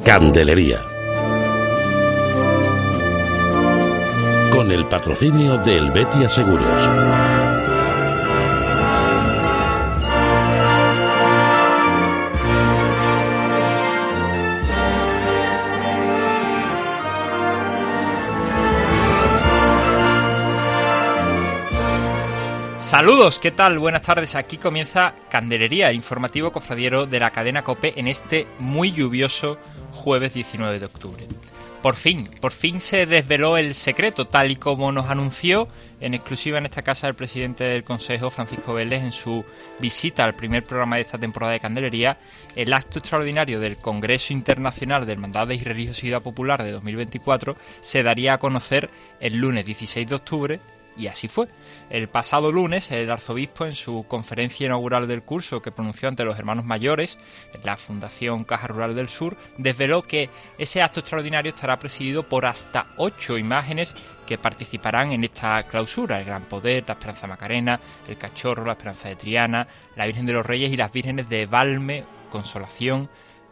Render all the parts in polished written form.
Candelería. Con el patrocinio de Helvetia Seguros. Saludos, ¿qué tal? Buenas tardes, aquí comienza Candelería, informativo cofradiero de la cadena COPE en este muy lluvioso jueves 19 de octubre. Por fin se desveló el secreto, tal y como nos anunció en exclusiva en esta casa el presidente del Consejo, Francisco Vélez, en su visita al primer programa de esta temporada de Candelería. El acto extraordinario del Congreso Internacional de Hermandades y Religiosidad Popular de 2024 se daría a conocer el lunes 16 de octubre, y así fue. El pasado lunes, el arzobispo, en su conferencia inaugural del curso que pronunció ante los hermanos mayores en la Fundación Caja Rural del Sur, desveló que ese acto extraordinario estará presidido por hasta 8 imágenes que participarán en esta clausura: el Gran Poder, la Esperanza Macarena, el Cachorro, la Esperanza de Triana, la Virgen de los Reyes y las Vírgenes de Valme, Consolación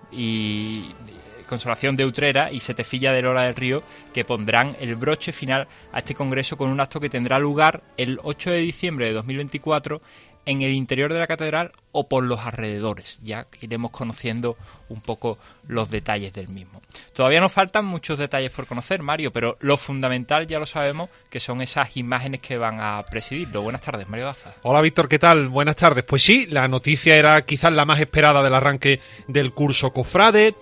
de Utrera y Setefilla de Lora del Río, que pondrán el broche final a este congreso con un acto que tendrá lugar el 8 de diciembre de 2024 en el interior de la catedral o por los alrededores. Ya iremos conociendo un poco los detalles del mismo. Todavía nos faltan muchos detalles por conocer, Mario, pero lo fundamental ya lo sabemos, que son esas imágenes que van a presidirlo. Buenas tardes, Mario Daza. Hola, Víctor, ¿qué tal? Buenas tardes. Pues sí, la noticia era quizás la más esperada del arranque del curso cofrade.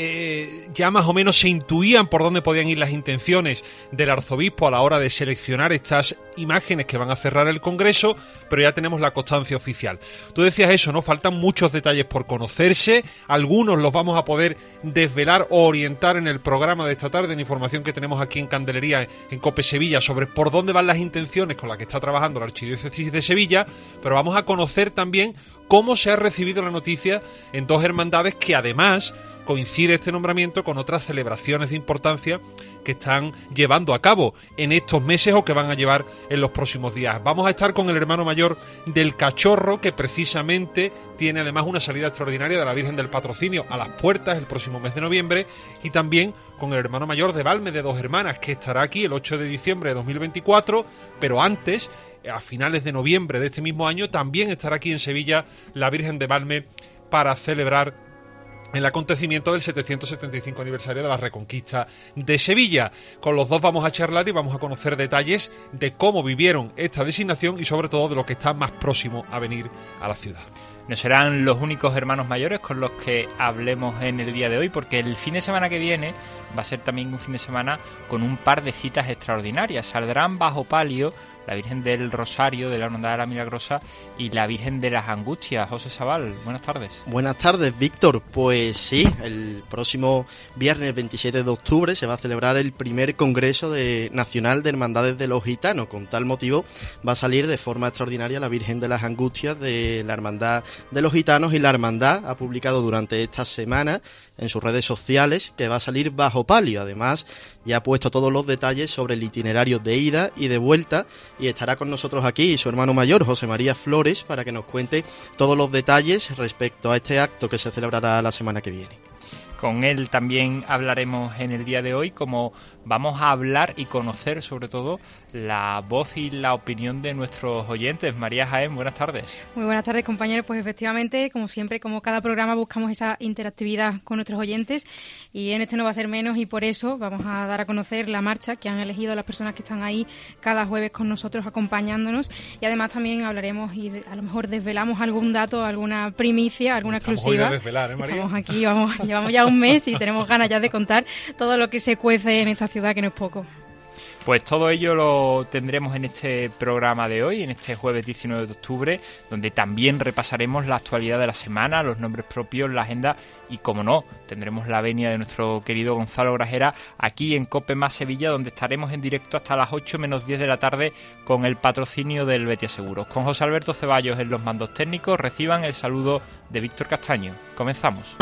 Ya más o menos se intuían por dónde podían ir las intenciones del arzobispo a la hora de seleccionar estas imágenes que van a cerrar el congreso, pero ya tenemos la constancia oficial. Tú decías eso, ¿no? Faltan muchos detalles por conocerse, algunos los vamos a poder desvelar o orientar en el programa de esta tarde, en información que tenemos aquí en Candelería, en COPE Sevilla, sobre por dónde van las intenciones con las que está trabajando la Archidiócesis de Sevilla, pero vamos a conocer también cómo se ha recibido la noticia en dos hermandades que además coincide este nombramiento con otras celebraciones de importancia que están llevando a cabo en estos meses o que van a llevar en los próximos días. Vamos a estar con el hermano mayor del Cachorro, que precisamente tiene además una salida extraordinaria de la Virgen del Patrocinio a las puertas el próximo mes de noviembre, y también con el hermano mayor de Valme, de Dos Hermanas, que estará aquí el 8 de diciembre de 2024, pero antes, a finales de noviembre de este mismo año, también estará aquí en Sevilla la Virgen de Valme para celebrar el acontecimiento del 775 aniversario de la Reconquista de Sevilla. Con los dos vamos a charlar y vamos a conocer detalles de cómo vivieron esta designación y sobre todo de lo que está más próximo a venir a la ciudad. No serán los únicos hermanos mayores con los que hablemos en el día de hoy, porque el fin de semana que viene va a ser también un fin de semana con un par de citas extraordinarias. Saldrán bajo palio la Virgen del Rosario de la Hermandad de la Milagrosa y la Virgen de las Angustias. José Sabal, buenas tardes. Buenas tardes, Víctor. Pues sí, el próximo viernes 27 de octubre se va a celebrar el primer Congreso Nacional de Hermandades de los Gitanos. Con tal motivo va a salir de forma extraordinaria la Virgen de las Angustias de la Hermandad de los Gitanos, y la Hermandad ha publicado durante esta semana en sus redes sociales que va a salir bajo palio. Además, ya ha puesto todos los detalles sobre el itinerario de ida y de vuelta, y estará con nosotros aquí su hermano mayor, José María Flores, para que nos cuente todos los detalles respecto a este acto que se celebrará la semana que viene. Con él también hablaremos en el día de hoy, como vamos a hablar y conocer sobre todo la voz y la opinión de nuestros oyentes. María Jaén, buenas tardes. Muy buenas tardes, compañeros. Pues efectivamente, como siempre, como cada programa, buscamos esa interactividad con nuestros oyentes, y en este no va a ser menos, y por eso vamos a dar a conocer la marcha que han elegido las personas que están ahí cada jueves con nosotros acompañándonos, y además también hablaremos y a lo mejor desvelamos algún dato, alguna primicia, alguna exclusiva. Desvelar, María. Estamos aquí, llevamos ya un mes y tenemos ganas ya de contar todo lo que se cuece en esta ciudad, que no es poco. Pues todo ello lo tendremos en este programa de hoy, en este jueves 19 de octubre, donde también repasaremos la actualidad de la semana, los nombres propios, la agenda y, como no, tendremos la venia de nuestro querido Gonzalo Grajera aquí en COPE Más Sevilla, donde estaremos en directo hasta las 8 menos 10 de la tarde con el patrocinio del Helvetia Seguros. Con José Alberto Ceballos en los mandos técnicos, reciban el saludo de Víctor Castaño. Comenzamos.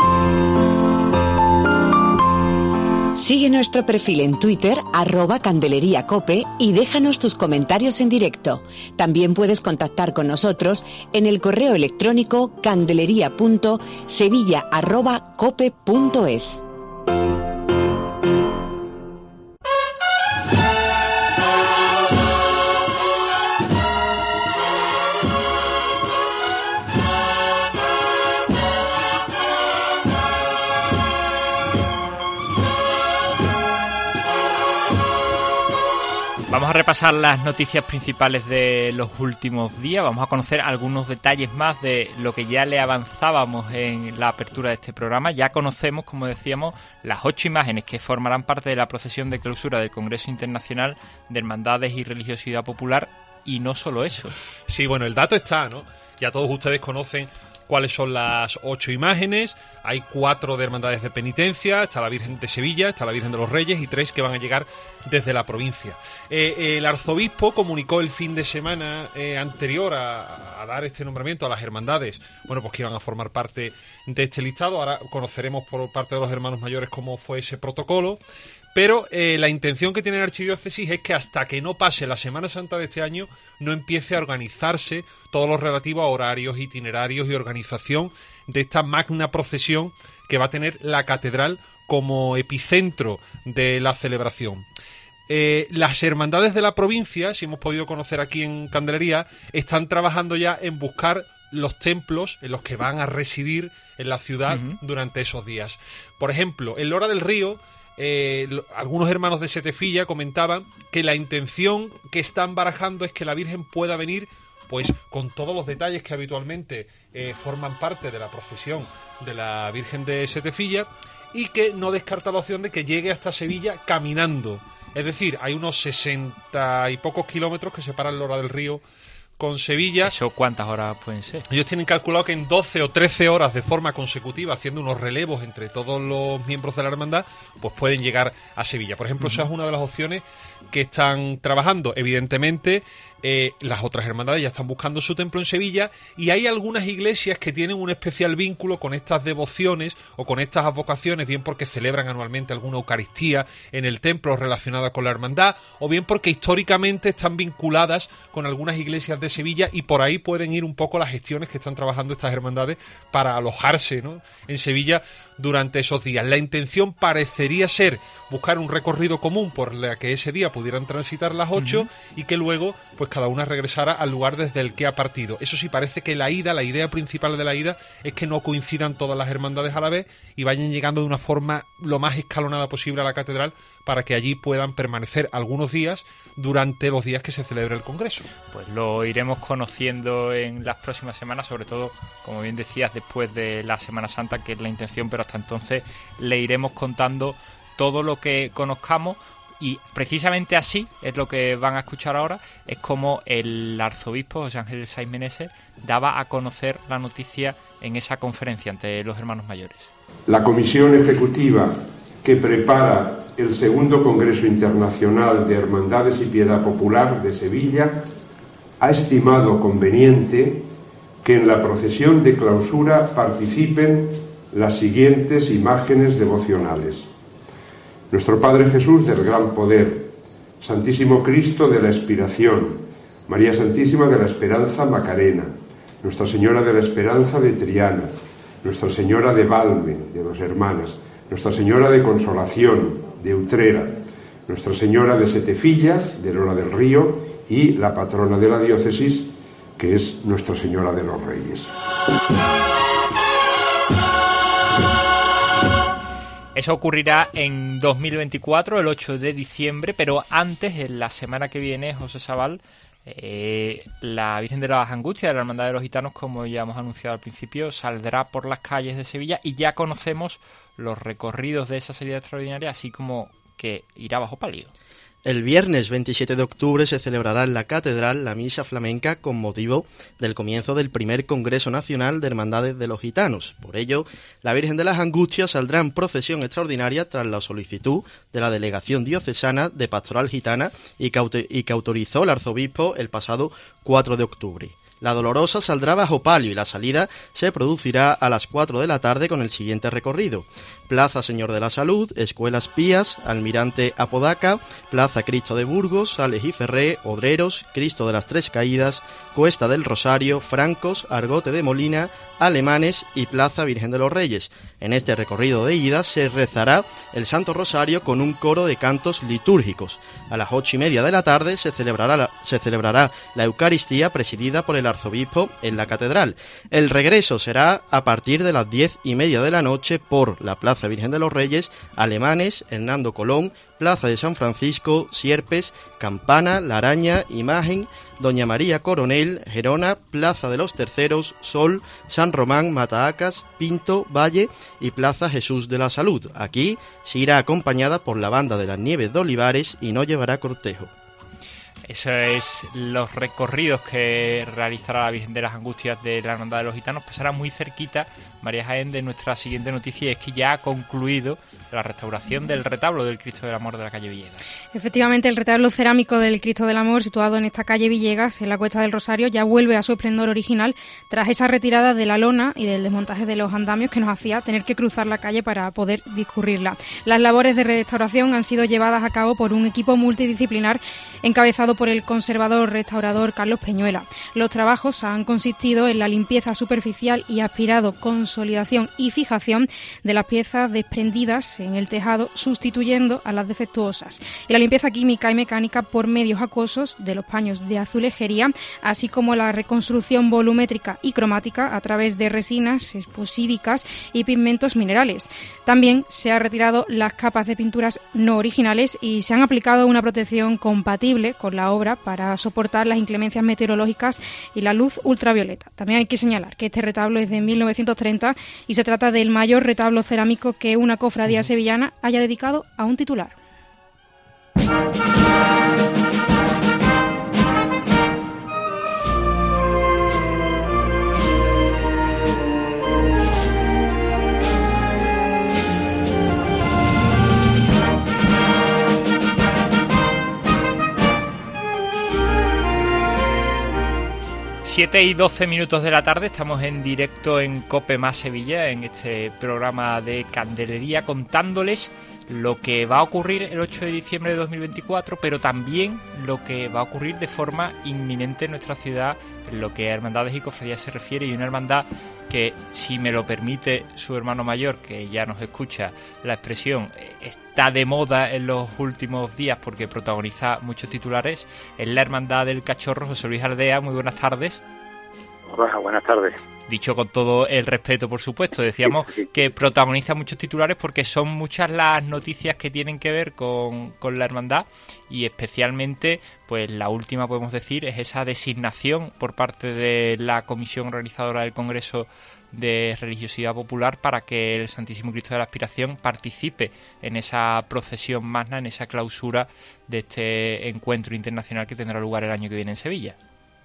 Sigue nuestro perfil en Twitter, @CandeleriaCope, y déjanos tus comentarios en directo. También puedes contactar con nosotros en el correo electrónico candeleria.sevilla@cope.es. Vamos a repasar las noticias principales de los últimos días. Vamos a conocer algunos detalles más de lo que ya le avanzábamos en la apertura de este programa. Ya conocemos, como decíamos, las 8 imágenes que formarán parte de la procesión de clausura del Congreso Internacional de Hermandades y Religiosidad Popular. Y no solo eso. Sí, bueno, el dato está, ¿no? Ya todos ustedes conocen cuáles son las 8 imágenes. Hay 4 de hermandades de penitencia, está la Virgen de Sevilla, está la Virgen de los Reyes y 3 que van a llegar desde la provincia. El arzobispo comunicó el fin de semana anterior a dar este nombramiento a las hermandades, bueno, pues que iban a formar parte de este listado. Ahora conoceremos por parte de los hermanos mayores cómo fue ese protocolo. Pero la intención que tiene la Archidiócesis es que hasta que no pase la Semana Santa de este año no empiece a organizarse todo lo relativo a horarios, itinerarios y organización de esta magna procesión que va a tener la catedral como epicentro de la celebración. Las hermandades de la provincia, si hemos podido conocer aquí en Candelería, están trabajando ya en buscar los templos en los que van a residir en la ciudad durante esos días. Por ejemplo, en Lora del Río, algunos hermanos de Setefilla comentaban que la intención que están barajando es que la Virgen pueda venir pues con todos los detalles que habitualmente forman parte de la procesión de la Virgen de Setefilla, y que no descarta la opción de que llegue hasta Sevilla caminando. Es decir, hay unos 60 y pocos kilómetros que separan Lora del Río con Sevilla. ¿Eso cuántas horas pueden ser? Ellos tienen calculado que en 12 o 13 horas de forma consecutiva, haciendo unos relevos entre todos los miembros de la hermandad, pues pueden llegar a Sevilla. Por ejemplo, esa es una de las opciones que están trabajando. Evidentemente, las otras hermandades ya están buscando su templo en Sevilla, y hay algunas iglesias que tienen un especial vínculo con estas devociones o con estas advocaciones, bien porque celebran anualmente alguna Eucaristía en el templo relacionada con la hermandad, o bien porque históricamente están vinculadas con algunas iglesias de Sevilla, y por ahí pueden ir un poco las gestiones que están trabajando estas hermandades para alojarse, ¿no?, en Sevilla durante esos días. La intención parecería ser buscar un recorrido común por la que ese día pudieran transitar las 8 y que luego pues cada una regresara al lugar desde el que ha partido. Eso sí, parece que la idea principal de la ida es que no coincidan todas las hermandades a la vez y vayan llegando de una forma lo más escalonada posible a la catedral, para que allí puedan permanecer algunos días durante los días que se celebre el Congreso. Pues lo iremos conociendo en las próximas semanas, sobre todo, como bien decías, después de la Semana Santa, que es la intención, pero hasta entonces le iremos contando todo lo que conozcamos. Y precisamente así es lo que van a escuchar ahora, es como el arzobispo José Ángel Saiz Meneses daba a conocer la noticia en esa conferencia ante los hermanos mayores. La comisión ejecutiva que prepara el segundo Congreso Internacional de Hermandades y Piedad Popular de Sevilla ha estimado conveniente que en la procesión de clausura participen las siguientes imágenes devocionales: Nuestro Padre Jesús del Gran Poder, Santísimo Cristo de la Expiración, María Santísima de la Esperanza Macarena, Nuestra Señora de la Esperanza de Triana, Nuestra Señora de Valme, de Dos Hermanas, Nuestra Señora de Consolación, de Utrera, Nuestra Señora de Setefilla, de Lora del Río, y la patrona de la diócesis, que es Nuestra Señora de los Reyes. Eso ocurrirá en 2024, el 8 de diciembre, pero antes, en la semana que viene, José Sabal, la Virgen de las Angustias de la Hermandad de los Gitanos, como ya hemos anunciado al principio, saldrá por las calles de Sevilla, y ya conocemos los recorridos de esa salida extraordinaria, así como que irá bajo palio. El viernes 27 de octubre se celebrará en la catedral la misa flamenca con motivo del comienzo del primer Congreso Nacional de Hermandades de los Gitanos. Por ello, la Virgen de las Angustias saldrá en procesión extraordinaria tras la solicitud de la Delegación Diocesana de Pastoral Gitana y que autorizó el arzobispo el pasado 4 de octubre. La Dolorosa saldrá bajo palio y la salida se producirá a las 4 de la tarde con el siguiente recorrido: Plaza Señor de la Salud, Escuelas Pías, Almirante Apodaca, Plaza Cristo de Burgos, Sales y Ferré, Odreros, Cristo de las Tres Caídas, Cuesta del Rosario, Francos, Argote de Molina, Alemanes y Plaza Virgen de los Reyes. En este recorrido de ida se rezará el Santo Rosario con un coro de cantos litúrgicos. A las 8:30 de la tarde se celebrará la Eucaristía presidida por el del arzobispo en la catedral. El regreso será a partir de las 10:30 de la noche por la Plaza Virgen de los Reyes, Alemanes, Hernando Colón, Plaza de San Francisco, Sierpes, Campana, La Araña, Imagen, Doña María Coronel, Gerona, Plaza de los Terceros, Sol, San Román, Mataacas, Pinto, Valle y Plaza Jesús de la Salud. Aquí se irá acompañada por la Banda de las Nieves de Olivares y no llevará cortejo. Eso es los recorridos que realizará la Virgen de las Angustias de la Hermandad de los Gitanos. Pasará muy cerquita, María Jaén, de nuestra siguiente noticia, y es que ya ha concluido la restauración del retablo del Cristo del Amor de la calle Villegas. Efectivamente, el retablo cerámico del Cristo del Amor, situado en esta calle Villegas, en la Cuesta del Rosario, ya vuelve a su esplendor original tras esa retirada de la lona y del desmontaje de los andamios que nos hacía tener que cruzar la calle para poder discurrirla. Las labores de restauración han sido llevadas a cabo por un equipo multidisciplinar encabezado por el conservador restaurador Carlos Peñuela. Los trabajos han consistido en la limpieza superficial y aspirado, consolidación y fijación de las piezas desprendidas en el tejado, sustituyendo a las defectuosas, y la limpieza química y mecánica por medios acuosos de los paños de azulejería, así como la reconstrucción volumétrica y cromática a través de resinas exposídicas y pigmentos minerales. También se han retirado las capas de pinturas no originales y se han aplicado una protección compatible con la obra para soportar las inclemencias meteorológicas y la luz ultravioleta. También hay que señalar que este retablo es de 1930 y se trata del mayor retablo cerámico que una cofradía sevillana haya dedicado a un titular. 7:12 de la tarde, estamos en directo en COPE Más Sevilla, en este programa de Candelería, contándoles lo que va a ocurrir el 8 de diciembre de 2024, pero también lo que va a ocurrir de forma inminente en nuestra ciudad en lo que a hermandades y cofradías se refiere, y una hermandad que, si me lo permite su hermano mayor, que ya nos escucha la expresión, está de moda en los últimos días porque protagoniza muchos titulares, es la Hermandad del Cachorro. José Luis Aldea, muy buenas tardes. Hola, buenas tardes. Dicho con todo el respeto, por supuesto, decíamos que protagoniza muchos titulares porque son muchas las noticias que tienen que ver con la hermandad, y especialmente, pues la última, podemos decir, es esa designación por parte de la comisión organizadora del Congreso de Religiosidad Popular para que el Santísimo Cristo de la Aspiración participe en esa procesión magna, en esa clausura de este encuentro internacional que tendrá lugar el año que viene en Sevilla.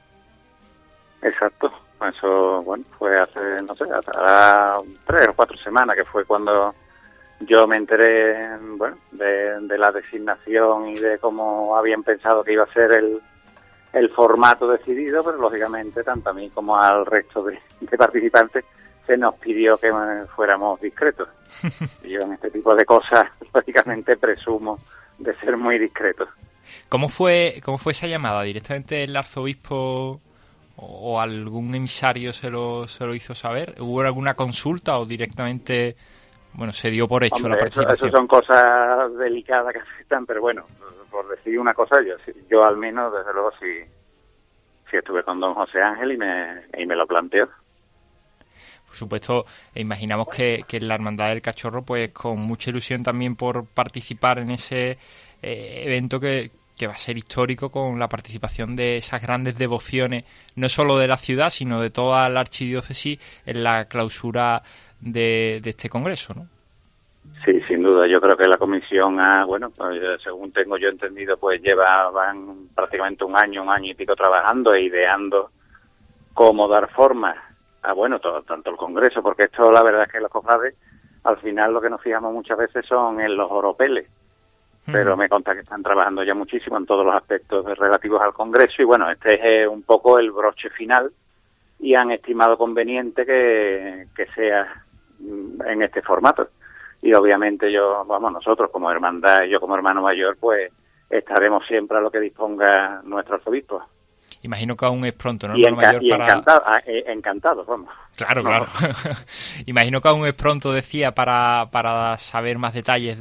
Exacto. Eso, bueno, fue hace, no sé, hasta 3 o 4 semanas que fue cuando yo me enteré, bueno, de la designación y de cómo habían pensado que iba a ser el formato decidido, pero lógicamente tanto a mí como al resto de participantes se nos pidió que fuéramos discretos. Y yo en este tipo de cosas, lógicamente presumo de ser muy discretos. ¿Cómo fue esa llamada? ¿Directamente el arzobispo o algún emisario se lo hizo saber? ¿Hubo alguna consulta o directamente, bueno, se dio por hecho? Hombre, la participación? Eso son cosas delicadas que afectan, pero bueno, por decir una cosa, yo al menos, desde luego, sí estuve con don José Ángel y me lo planteó. Por supuesto, imaginamos que la Hermandad del Cachorro, pues con mucha ilusión también por participar en ese evento que va a ser histórico, con la participación de esas grandes devociones, no solo de la ciudad, sino de toda la archidiócesis, en la clausura de este congreso, ¿no? Sí, sin duda. Yo creo que la comisión pues, según tengo yo entendido, pues van prácticamente un año y pico trabajando e ideando cómo dar forma a, tanto el congreso, porque esto, la verdad es que los cofrades, al final lo que nos fijamos muchas veces son en los oropeles. Pero me consta que están trabajando ya muchísimo en todos los aspectos relativos al Congreso, y bueno, este es un poco el broche final, y han estimado conveniente que sea en este formato. Y obviamente nosotros como hermandad y yo como hermano mayor, pues estaremos siempre a lo que disponga nuestro arzobispo. Imagino que aún es pronto, ¿no? Encantado, vamos. Claro. Imagino que aún es pronto, decía, para saber más detalles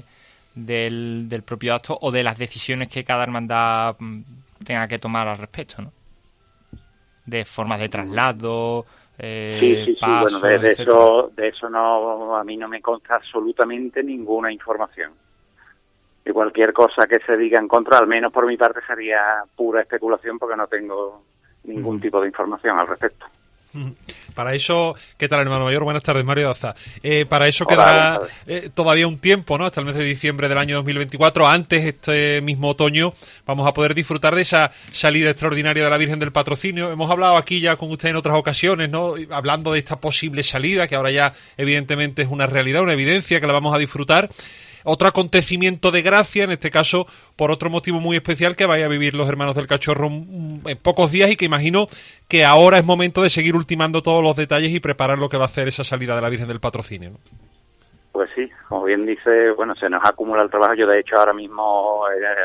del propio acto o de las decisiones que cada hermandad tenga que tomar al respecto, ¿no? de formas de traslado, sí. pasos, Bueno, de etcétera. eso no, a mí no me consta absolutamente ninguna información. Y cualquier cosa que se diga en contra, al menos por mi parte, sería pura especulación porque no tengo ningún tipo de información al respecto. Para eso, ¿qué tal, hermano mayor? Buenas tardes, Mario Daza. Para eso Hola, quedará buenas todavía un tiempo, ¿no? Hasta el mes de diciembre del año 2024. Antes, este mismo otoño, vamos a poder disfrutar de esa salida extraordinaria de la Virgen del Patrocinio. Hemos hablado aquí ya con usted en otras ocasiones, ¿no? Hablando de esta posible salida, que ahora ya evidentemente es una realidad, una evidencia, que la vamos a disfrutar. Otro acontecimiento de gracia, en este caso por otro motivo muy especial que vaya a vivir los hermanos del Cachorro en pocos días, y que imagino que ahora es momento de seguir ultimando todos los detalles y preparar lo que va a hacer esa salida de la Virgen del Patrocinio, ¿no? Pues sí, como bien dice, bueno, se nos acumula el trabajo. Yo, de hecho, ahora mismo,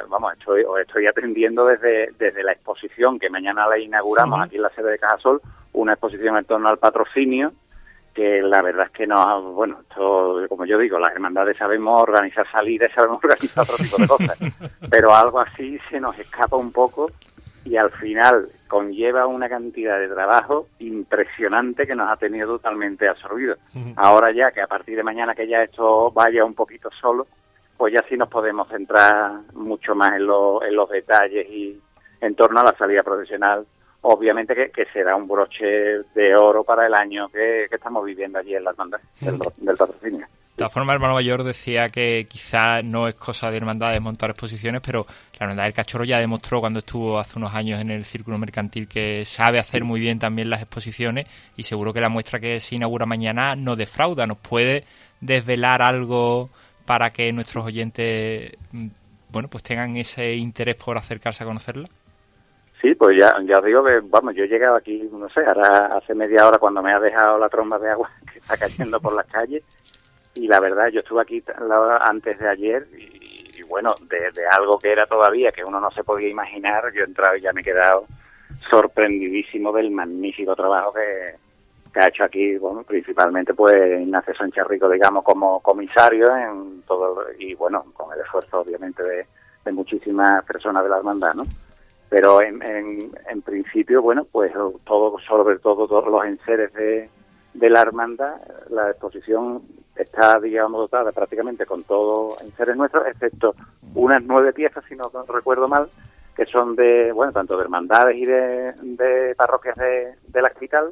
estoy atendiendo desde la exposición, que mañana la inauguramos aquí en la sede de Cajasol, una exposición en torno al patrocinio, que la verdad es que esto, como yo digo, las hermandades sabemos organizar salidas, sabemos organizar otro tipo de cosas, pero algo así se nos escapa un poco y al final conlleva una cantidad de trabajo impresionante que nos ha tenido totalmente absorbidos. Ahora ya que a partir de mañana que ya esto vaya un poquito solo, pues ya sí nos podemos centrar mucho más en los detalles y en torno a la salida procesional. Obviamente que será un broche de oro para el año que estamos viviendo allí en la hermandad del patrocinio. De todas formas, el hermano mayor decía que quizá no es cosa de hermandades montar exposiciones, pero la hermandad del Cachorro ya demostró cuando estuvo hace unos años en el Círculo Mercantil que sabe hacer muy bien también las exposiciones, y seguro que la muestra que se inaugura mañana no defrauda. ¿Nos puede desvelar algo para que nuestros oyentes pues tengan ese interés por acercarse a conocerla? Sí, pues ya digo que, yo he llegado aquí, no sé, ahora hace media hora cuando me ha dejado la tromba de agua que está cayendo por las calles, y la verdad, yo estuve aquí antes de ayer y bueno, de algo que era todavía, que uno no se podía imaginar, yo he entrado y ya me he quedado sorprendidísimo del magnífico trabajo que ha hecho aquí, principalmente pues Ignacio Sánchez Rico, digamos, como comisario en todo, y bueno, con el esfuerzo obviamente de muchísimas personas de la hermandad, ¿no? Pero en principio, pues sobre todo todos los enseres de la hermandad, la exposición está, digamos, dotada prácticamente con todos enseres nuestros, excepto unas 9 piezas, si no recuerdo mal, que son tanto de hermandades y de parroquias de la capital,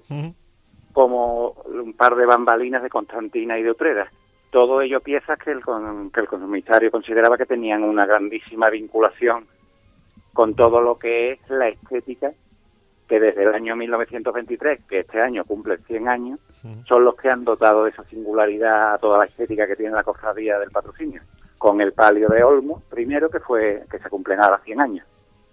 como un par de bambalinas de Constantina y de Utrera. Todo ello piezas que el comisario consideraba que tenían una grandísima vinculación con todo lo que es la estética, que desde el año 1923, que este año cumple 100 años, son los que han dotado de esa singularidad a toda la estética que tiene la cofradía del patrocinio, con el palio de Olmo, primero, que se cumplen ahora 100 años.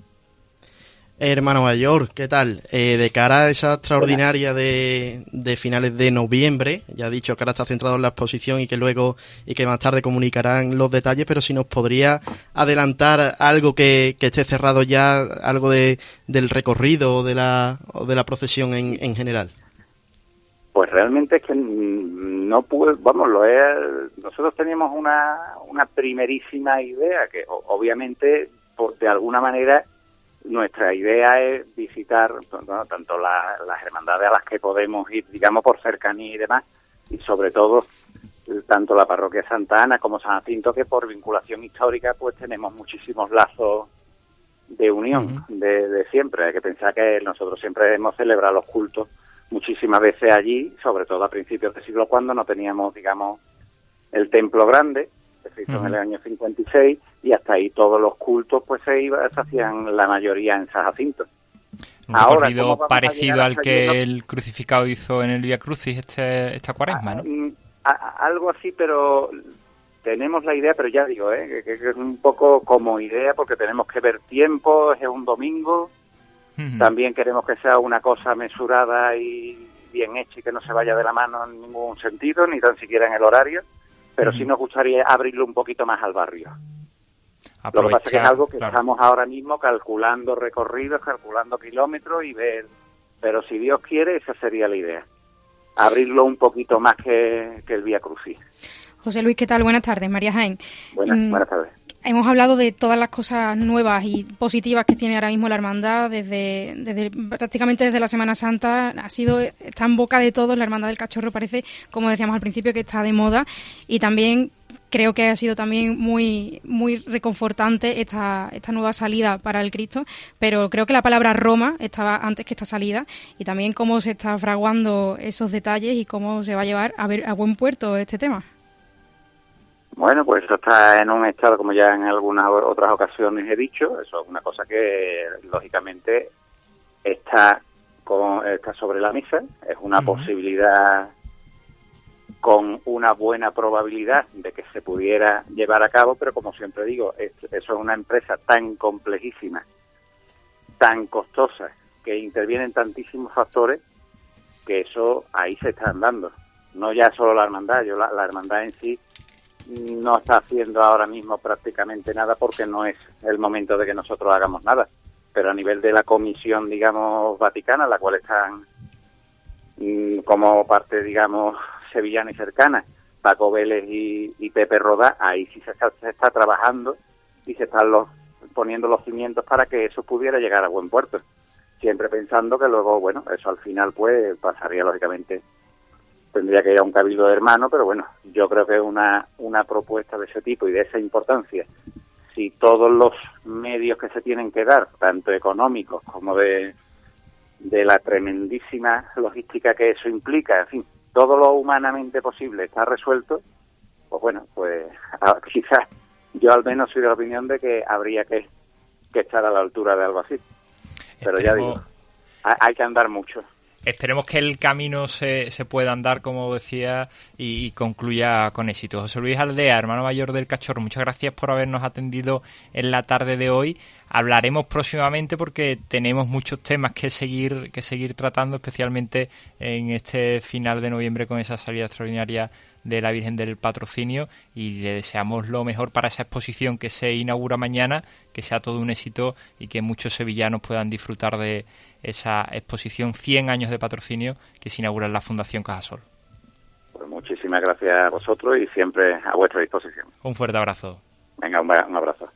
Hermano mayor, ¿qué tal? De cara a esa extraordinaria de finales de noviembre, ya he dicho que ahora está centrado en la exposición y que más tarde comunicarán los detalles, pero si nos podría adelantar algo que esté cerrado ya, algo del recorrido o de la procesión en general. Pues realmente es que no pude, nosotros teníamos una primerísima idea que obviamente de alguna manera nuestra idea es visitar tanto las hermandades a las que podemos ir, digamos, por cercanía y demás, y sobre todo tanto la parroquia Santa Ana como San Jacinto, que por vinculación histórica pues tenemos muchísimos lazos de unión de siempre. Hay que pensar que nosotros siempre hemos celebrado los cultos muchísimas veces allí, sobre todo a principios del siglo, cuando no teníamos, digamos, el templo grande, que se hizo en el año 56, y hasta ahí todos los cultos pues se hacían la mayoría en San Jacinto. Un recorrido parecido al que el crucificado hizo en el Vía Crucis esta cuaresma, ¿no? Algo así, pero tenemos la idea, pero ya digo, que es un poco como idea, porque tenemos que ver tiempo, es un domingo, también queremos que sea una cosa mesurada y bien hecha y que no se vaya de la mano en ningún sentido, ni tan siquiera en el horario, pero sí nos gustaría abrirlo un poquito más al barrio. Lo que pasa es que es algo que estamos ahora mismo calculando recorridos, calculando kilómetros y ver, pero si Dios quiere, esa sería la idea. Abrirlo un poquito más que el Vía Crucis. José Luis, ¿qué tal? Buenas tardes, María Jaén. Buenas tardes. hemos hablado de todas las cosas nuevas y positivas que tiene ahora mismo la hermandad prácticamente desde la Semana Santa. Está en boca de todos. La Hermandad del Cachorro parece, como decíamos al principio, que está de moda, y también creo que ha sido también muy, muy reconfortante esta nueva salida para el Cristo, pero creo que la palabra Roma estaba antes que esta salida, y también cómo se está fraguando esos detalles y cómo se va a llevar a buen puerto este tema. Bueno, pues eso está en un estado, como ya en algunas otras ocasiones he dicho, eso es una cosa que lógicamente está sobre la mesa, es una posibilidad con una buena probabilidad de que se pudiera llevar a cabo, pero como siempre digo, eso es una empresa tan complejísima, tan costosa, que intervienen tantísimos factores, que eso ahí se están dando. No ya solo la hermandad, la hermandad en sí no está haciendo ahora mismo prácticamente nada, porque no es el momento de que nosotros hagamos nada, pero a nivel de la comisión, digamos, vaticana, la cual están como parte, digamos, sevillana y cercana, Paco Vélez y Pepe Rodá, ahí sí se está trabajando y se están poniendo los cimientos para que eso pudiera llegar a buen puerto, siempre pensando que luego, bueno, eso al final pues pasaría lógicamente, tendría que ir a un cabildo de hermanos, pero bueno, yo creo que una propuesta de ese tipo y de esa importancia, si todos los medios que se tienen que dar, tanto económicos como de la tremendísima logística que eso implica, en fin, todo lo humanamente posible está resuelto, pues bueno, pues quizás yo al menos soy de la opinión de que habría que estar a la altura de algo así. Pero ya digo, hay que andar mucho. Esperemos que el camino se pueda andar, como decía, y concluya con éxito. José Luis Aldea, hermano mayor del Cachorro, muchas gracias por habernos atendido en la tarde de hoy. Hablaremos próximamente porque tenemos muchos temas que seguir tratando, especialmente en este final de noviembre con esa salida extraordinaria de la Virgen del Patrocinio, y le deseamos lo mejor para esa exposición que se inaugura mañana, que sea todo un éxito y que muchos sevillanos puedan disfrutar de esa exposición 100 años de patrocinio que se inaugura en la Fundación Cajasol. Pues muchísimas gracias a vosotros y siempre a vuestra disposición. Un fuerte abrazo. Venga, un abrazo.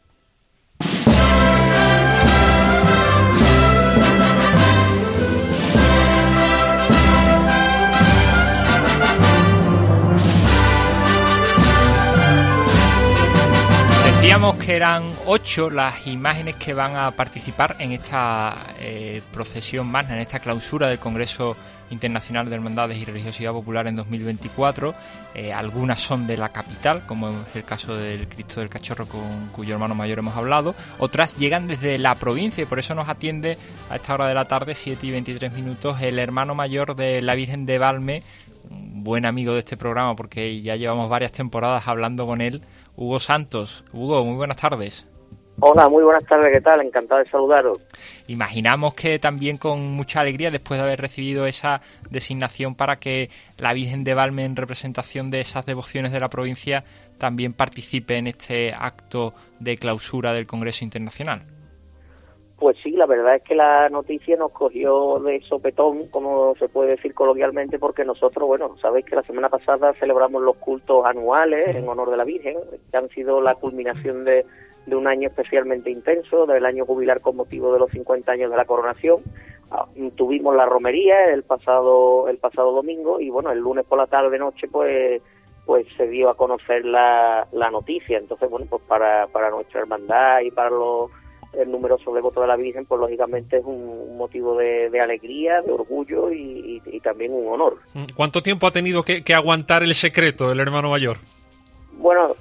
Decíamos que eran 8 las imágenes que van a participar en esta procesión magna, en esta clausura del Congreso Internacional de Hermandades y Religiosidad Popular en 2024. Algunas son de la capital, como es el caso del Cristo del Cachorro, con cuyo hermano mayor hemos hablado. Otras llegan desde la provincia y por eso nos atiende a esta hora de la tarde, 7 y 23 minutos, el hermano mayor de la Virgen de Valme, un buen amigo de este programa porque ya llevamos varias temporadas hablando con él, Hugo Santos. Hugo, muy buenas tardes. Hola, muy buenas tardes, ¿qué tal? Encantado de saludaros. Imaginamos que también con mucha alegría, después de haber recibido esa designación para que la Virgen de Valme, en representación de esas devociones de la provincia, también participe en este acto de clausura del Congreso Internacional. Pues sí, la verdad es que la noticia nos cogió de sopetón, como se puede decir coloquialmente, porque nosotros, bueno, sabéis que la semana pasada celebramos los cultos anuales en honor de la Virgen, que han sido la culminación de un año especialmente intenso, del año jubilar con motivo de los 50 años de la coronación. Tuvimos la romería el pasado domingo y bueno, el lunes por la tarde-noche pues se dio a conocer la noticia. Entonces, bueno, pues para nuestra hermandad y para el numeroso devoto de la Virgen, pues lógicamente es un motivo de alegría, de orgullo y también un honor. ¿Cuánto tiempo ha tenido que aguantar el secreto el hermano mayor? Bueno,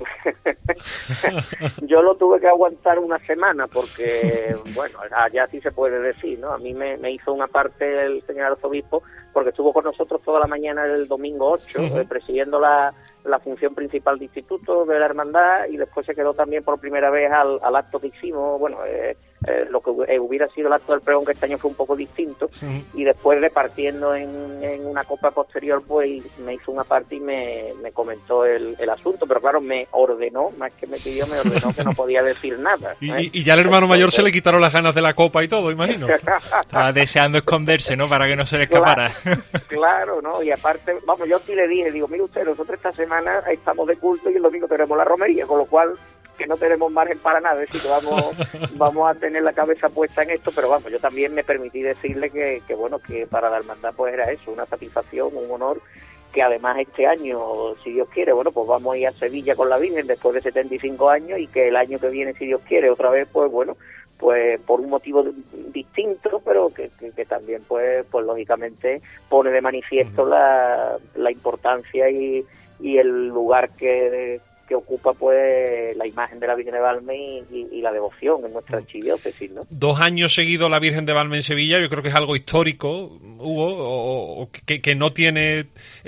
yo lo tuve que aguantar una semana porque, bueno, allá sí se puede decir, ¿no? A mí me hizo una parte el señor arzobispo porque estuvo con nosotros toda la mañana del domingo 8, presidiendo la función principal de instituto de la hermandad, y después se quedó también por primera vez al acto que hicimos, bueno, lo que hubiera sido el acto del pregón, que este año fue un poco distinto, y después repartiendo en una copa posterior, pues me hizo una parte y me comentó el asunto, pero claro, me ordenó, más que me pidió, me ordenó que no podía decir nada. Y ya al hermano mayor se le quitaron las ganas de la copa y todo, imagino. Estaba deseando esconderse, ¿no?, para que no se le escapara. Claro, ¿no? Y aparte, vamos, yo sí le dije, digo, mire usted, nosotros esta semana estamos de culto y el domingo tenemos la romería, con lo cual que no tenemos margen para nada, es decir, que vamos a tener la cabeza puesta en esto, pero vamos, yo también me permití decirle que bueno, que para la hermandad pues era eso, una satisfacción, un honor, que además este año, si Dios quiere, bueno, pues vamos a ir a Sevilla con la Virgen después de 75 años y que el año que viene, si Dios quiere, otra vez, pues bueno, pues por un motivo distinto, pero que también pues lógicamente pone de manifiesto la importancia y el lugar que ocupa pues la imagen de la Virgen de Valme y la devoción en nuestra archidiócesis, ¿no? 2 años seguidos la Virgen de Valme en Sevilla, yo creo que es algo histórico, Hugo, o que no tiene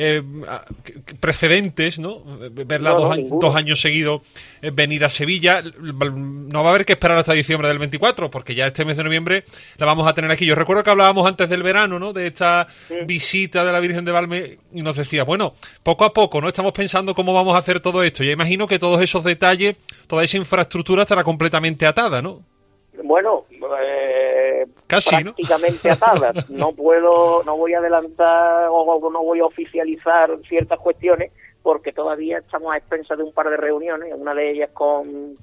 precedentes, ¿no? Verla dos años seguidos venir a Sevilla. No va a haber que esperar hasta diciembre del 24, porque ya este mes de noviembre la vamos a tener aquí. Yo recuerdo que hablábamos antes del verano, ¿no? De esta visita de la Virgen de Valme y nos decía, bueno, poco a poco, ¿no? Estamos pensando cómo vamos a hacer todo esto. Ya imagino que todos esos detalles, toda esa infraestructura estará completamente atada, ¿no? Bueno, casi, prácticamente atada. No voy a adelantar o no voy a oficializar ciertas cuestiones porque todavía estamos a expensas de un par de reuniones, una de ellas con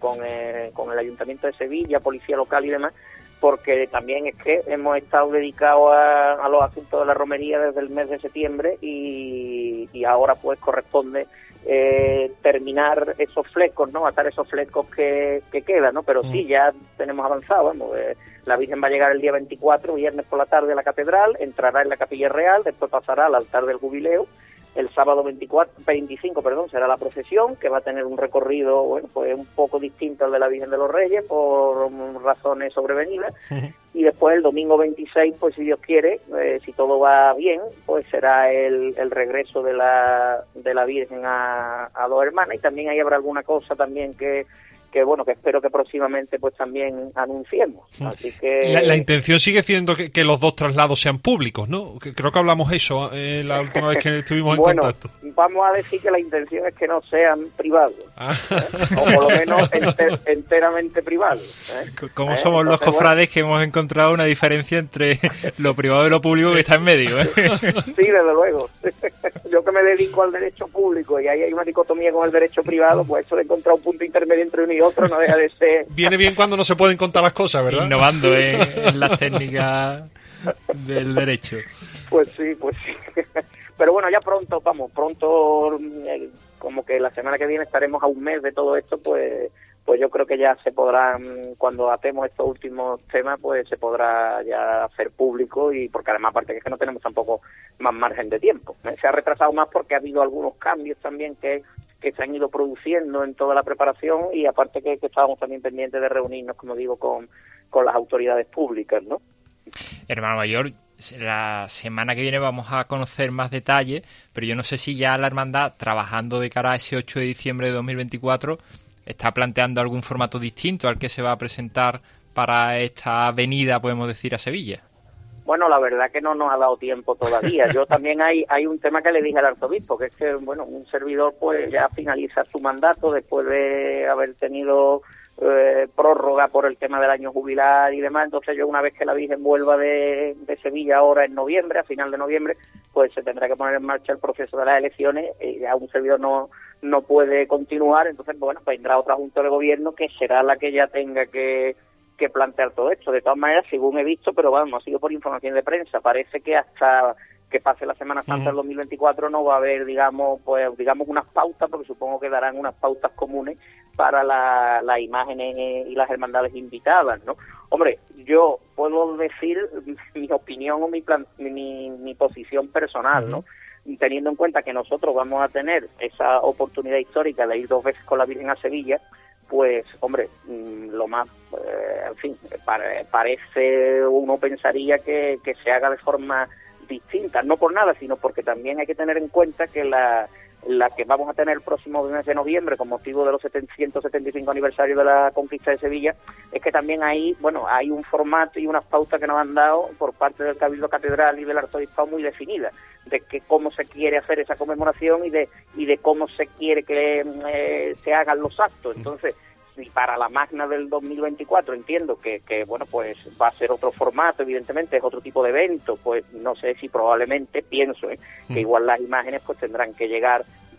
el Ayuntamiento de Sevilla, Policía Local y demás, porque también es que hemos estado dedicados a los asuntos de la romería desde el mes de septiembre y ahora pues corresponde terminar esos flecos, ¿no? Atar esos flecos que quedan, ¿no? Pero sí, ya tenemos avanzado, vamos, la Virgen va a llegar el día 24, viernes por la tarde a la catedral, entrará en la Capilla Real, después pasará al altar del jubileo, el sábado 25 será la procesión, que va a tener un recorrido, bueno, pues un poco distinto al de la Virgen de los Reyes, por razones sobrevenidas, y después el domingo 26, pues si Dios quiere, si todo va bien, pues será el regreso de la Virgen a Dos Hermanas, y también ahí habrá alguna cosa también que bueno, que espero que próximamente pues también anunciemos. Así que la intención sigue siendo que los 2 traslados sean públicos, ¿no? Creo que hablamos eso la última vez que estuvimos en contacto. Vamos a decir que la intención es que no sean privados, o por lo menos enteramente privados. Como somos los cofrades que hemos encontrado una diferencia entre lo privado y lo público que está en medio, ¿eh? Sí, desde luego. Yo que me dedico al derecho público y ahí hay una dicotomía con el derecho privado, pues eso de encontrar un punto intermedio entre uno y otro no deja de ser... Viene bien cuando no se pueden contar las cosas, ¿verdad? Innovando en las técnicas del derecho. Pues sí. Pero bueno, ya pronto, como que la semana que viene estaremos a un mes de todo esto, pues yo creo que ya se podrán, cuando atemos estos últimos temas, pues se podrá ya hacer público, y porque además aparte que es que no tenemos tampoco más margen de tiempo. Se ha retrasado más porque ha habido algunos cambios también que se han ido produciendo en toda la preparación, y aparte que estábamos también pendientes de reunirnos, como digo, con las autoridades públicas, ¿no? Hermano Mayor, la semana que viene vamos a conocer más detalles, pero yo no sé si ya la hermandad, trabajando de cara a ese 8 de diciembre de 2024, está planteando algún formato distinto al que se va a presentar para esta venida, podemos decir, a Sevilla. Bueno, la verdad que no nos ha dado tiempo todavía. Yo también hay un tema que le dije al arzobispo, que es que, bueno, un servidor pues ya finaliza su mandato después de haber tenido prórroga por el tema del año jubilar y demás. Entonces yo, una vez que la Virgen vuelva de Sevilla ahora en noviembre, a final de noviembre, pues se tendrá que poner en marcha el proceso de las elecciones. Ya un servidor no puede continuar, entonces bueno, vendrá otra junta de gobierno que será la que ya tenga que plantear todo esto. De todas maneras, según he visto, pero vamos, ha sido por información de prensa, parece que hasta que pase la Semana Santa del 2024 no va a haber, digamos unas pautas, porque supongo que darán unas pautas comunes para las imágenes y las hermandades invitadas, ¿no? Hombre, yo puedo decir mi opinión o mi posición personal, ¿no? Teniendo en cuenta que nosotros vamos a tener esa oportunidad histórica de ir 2 veces con la Virgen a Sevilla, pues, hombre, lo más, en fin, parece, uno pensaría que se haga de forma distinta, no por nada, sino porque también hay que tener en cuenta que la que vamos a tener el próximo mes de noviembre con motivo de los 175 aniversarios de la conquista de Sevilla, es que también hay un formato y unas pautas que nos han dado por parte del Cabildo Catedral y del Arzobispado muy definidas, de que cómo se quiere hacer esa conmemoración y de cómo se quiere que se hagan los actos. Entonces, si para la magna del 2024 entiendo que bueno, pues va a ser otro formato, evidentemente es otro tipo de evento, pues no sé si probablemente, pienso que igual las imágenes pues tendrán que llegar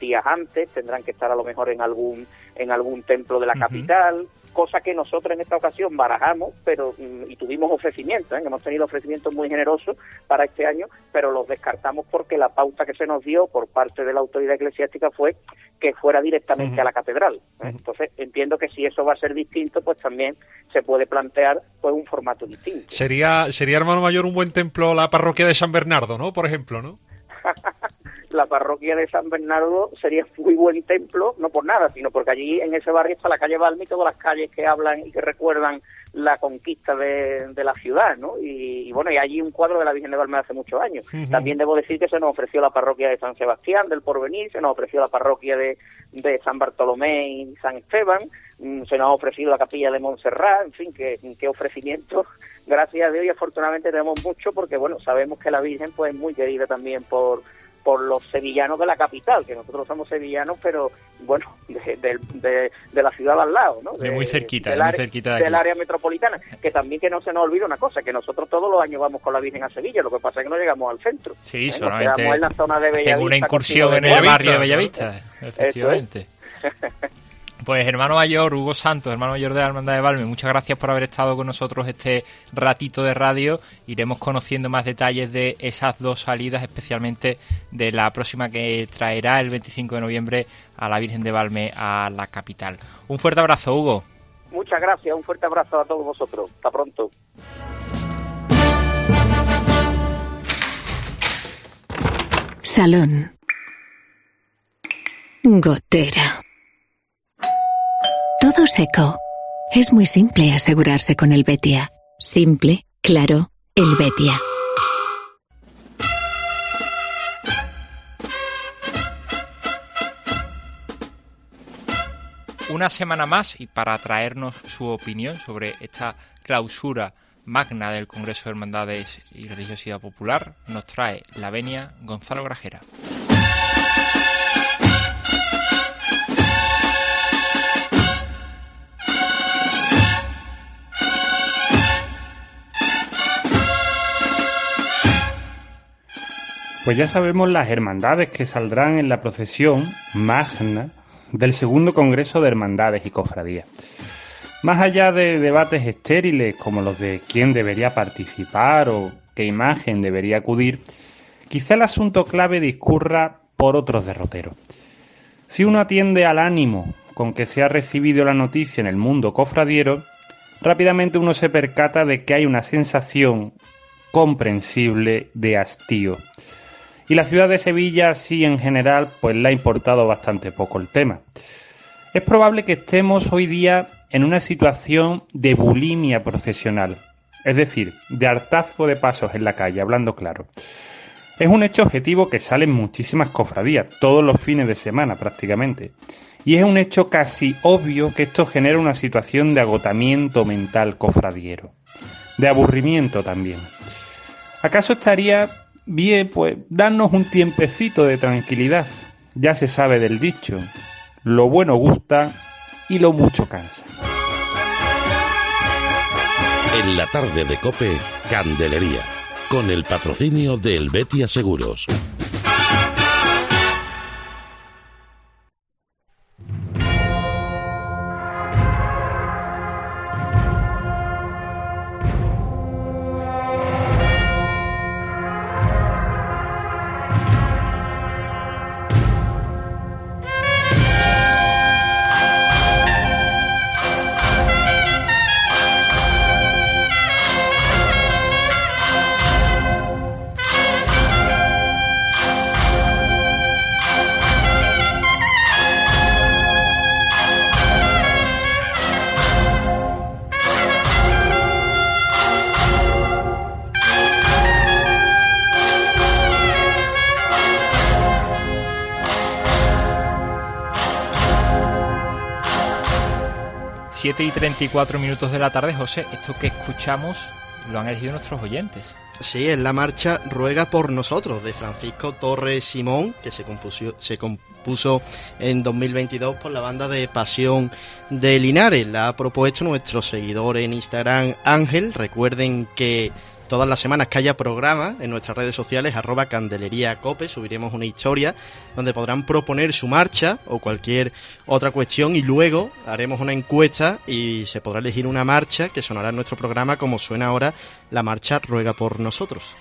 días antes, tendrán que estar a lo mejor en algún templo de la capital, cosa que nosotros en esta ocasión barajamos, pero y tuvimos ofrecimientos, hemos tenido ofrecimientos muy generosos para este año, pero los descartamos porque la pauta que se nos dio por parte de la autoridad eclesiástica fue que fuera directamente a la catedral. Entonces entiendo que si eso va a ser distinto, pues también se puede plantear pues un formato distinto. Sería, hermano mayor, un buen templo la parroquia de San Bernardo, ¿no? Por ejemplo, ¿no? La parroquia de San Bernardo sería muy buen templo, no por nada, sino porque allí en ese barrio está la calle Balme y todas las calles que hablan y que recuerdan la conquista de la ciudad, ¿no? Y bueno, y allí un cuadro de la Virgen de Balme hace muchos años. También debo decir que se nos ofreció la parroquia de San Sebastián del Porvenir, se nos ofreció la parroquia de San Bartolomé y San Esteban, se nos ha ofrecido la capilla de Montserrat, en fin, qué ofrecimientos. Gracias a Dios y afortunadamente tenemos mucho porque, bueno, sabemos que la Virgen pues es muy querida también por los sevillanos de la capital, que nosotros somos sevillanos, pero bueno, de la ciudad al lado, ¿no? Muy cerquita del área metropolitana, que también que no se nos olvide una cosa, que nosotros todos los años vamos con la Virgen a Sevilla, lo que pasa es que no llegamos al centro. Sí, solamente nos quedamos en la zona de Bellavista. Una incursión en el barrio de Bellavista, efectivamente. Pues hermano mayor, Hugo Santos, hermano mayor de la Hermandad de Valme, muchas gracias por haber estado con nosotros este ratito de radio. Iremos conociendo más detalles de esas dos salidas, especialmente de la próxima que traerá el 25 de noviembre a la Virgen de Valme a la capital. Un fuerte abrazo, Hugo. Muchas gracias, un fuerte abrazo a todos vosotros. Hasta pronto. Salón. Gotera. Todo seco. Es muy simple asegurarse con el Betia. Simple, claro, el Betia. Una semana más y para traernos su opinión sobre esta clausura magna del Congreso de Hermandades y Religiosidad Popular, nos trae la venia Gonzalo Grajera. Pues ya sabemos las hermandades que saldrán en la procesión magna del segundo Congreso de Hermandades y Cofradías. Más allá de debates estériles como los de quién debería participar o qué imagen debería acudir, quizá el asunto clave discurra por otros derroteros. Si uno atiende al ánimo con que se ha recibido la noticia en el mundo cofradiero, rápidamente uno se percata de que hay una sensación comprensible de hastío. Y la ciudad de Sevilla, sí, en general, pues le ha importado bastante poco el tema. Es probable que estemos hoy día en una situación de bulimia procesional, es decir, de hartazgo de pasos en la calle, hablando claro. Es un hecho objetivo que salen muchísimas cofradías, todos los fines de semana prácticamente. Y es un hecho casi obvio que esto genera una situación de agotamiento mental cofradiero, de aburrimiento también. ¿Acaso estaría bien, pues, darnos un tiempecito de tranquilidad? Ya se sabe del dicho, lo bueno gusta y lo mucho cansa. En la tarde de COPE, Candelería, con el patrocinio de Helvetia Seguros. Y 34 minutos de la tarde, José, esto que escuchamos lo han elegido nuestros oyentes. Sí, es la marcha Ruega por Nosotros, de Francisco Torres Simón, que se compuso en 2022 por la banda de Pasión de Linares. La ha propuesto nuestro seguidor en Instagram, Ángel. Recuerden que todas las semanas que haya programa en nuestras redes sociales, @CandeleriaCope, subiremos una historia donde podrán proponer su marcha o cualquier otra cuestión, y luego haremos una encuesta y se podrá elegir una marcha que sonará en nuestro programa, como suena ahora la marcha Ruega por Nosotros.